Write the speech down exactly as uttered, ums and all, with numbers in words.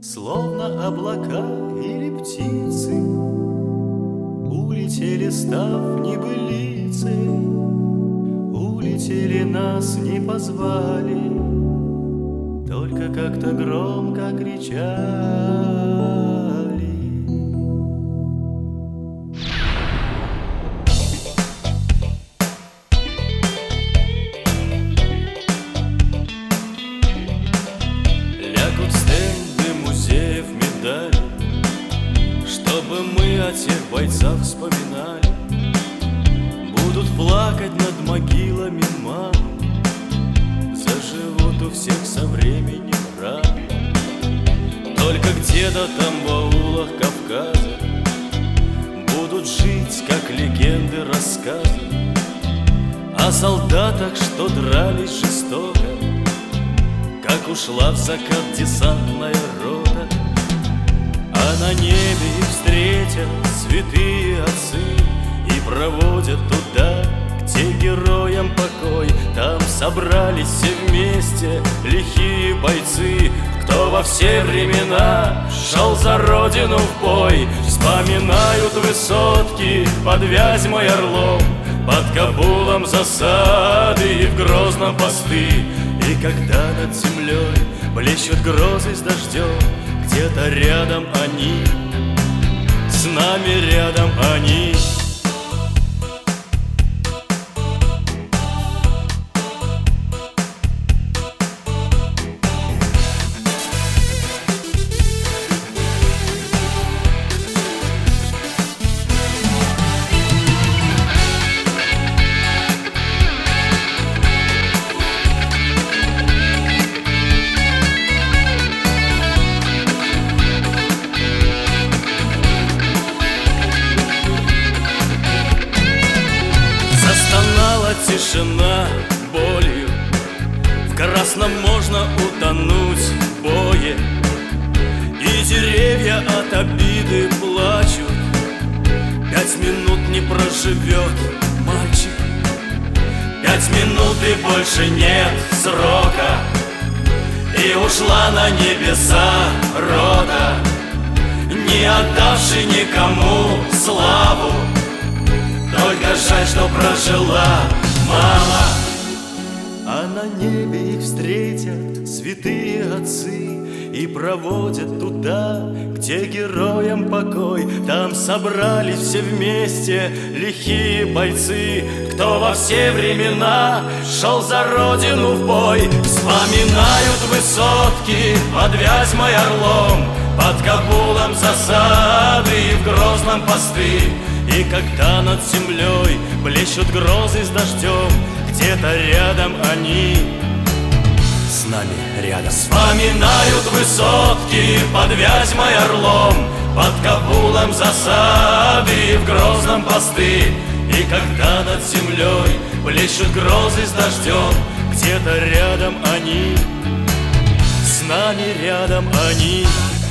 Словно облака или птицы, улетели, став небылицей, улетели, нас не позвали, только как-то громко кричали. Лягут стенды музеев медали, чтобы мы о тех бойцах вспоминали. Будут плакать над могилами мам, заживут у всех со временем раны. Только где-то там в аулах Кавказа будут жить, как легенды, рассказы о солдатах, что дрались жестоко, как ушла в закат десантная рота. А на небе их встретят святые отцы и проводят туда, где героям покой. Там собрались все вместе лихие бойцы, кто во все времена шел за родину в бой. Вспоминают высотки под Вязьмой, Орлом, под Кабулом засады и в Грозном посты. И когда над землей блещут грозы с дождем, где-то рядом они, с нами рядом они. Тишина болью, в красном можно утонуть в бое, и деревья от обиды плачут. Пять минут не проживет мальчик, пять минут и больше нет срока, и ушла на небеса рота, не отдавший никому славу. Только жаль, что прожила мало. А на небе их встретят святые отцы и проводят туда, где героям покой. Там собрались все вместе лихие бойцы, кто во все времена шел за родину в бой. Вспоминают высотки под Вязьмой, Орлом, под Кабулом засады и в Грозном посты. И когда над землей блещут грозы с дождем, где-то рядом они, с нами рядом. Вспоминают высотки под Вязьмой, Орлом, под Кабулом засады и в Грозном посты. И когда над землей блещут грозы с дождем, где-то рядом они, с нами рядом они.